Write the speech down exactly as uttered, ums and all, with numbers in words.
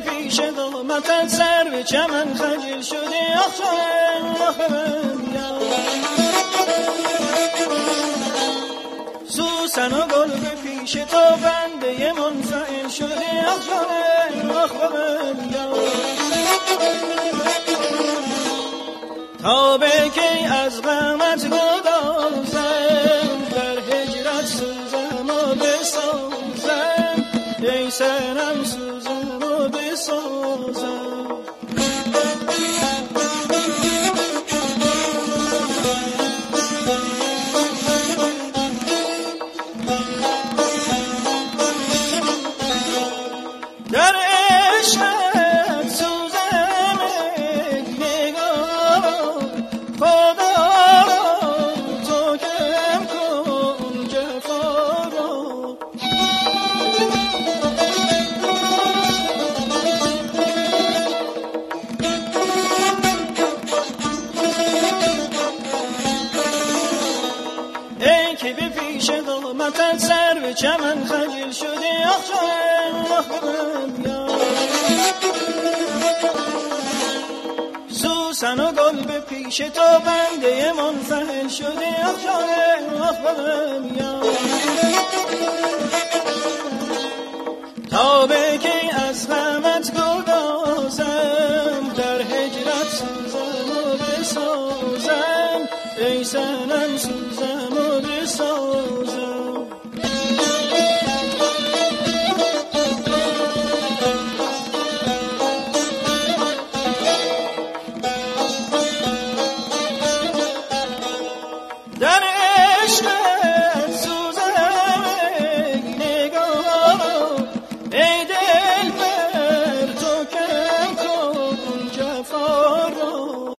پیش قامتت سر به چمن خجل شده آخ جانم آخ ببینم سوسن و گل به پیش تو بنده منفعل شده آخ جانم آخ ببینم تا به کی از غمت گدازم در هجرت سوزم و بسازم ای سنم سوزم و بسازم در عشقت سوزم ای نگار خدا تو کم کن جفا را ای که به پیش قامتت سر به چمن خجل شده آخ جانم آخ ببینم سوسن و گل به پیش تو بنده منفعل شده آخ جانم آخ ببینم تا به کی از غمت گل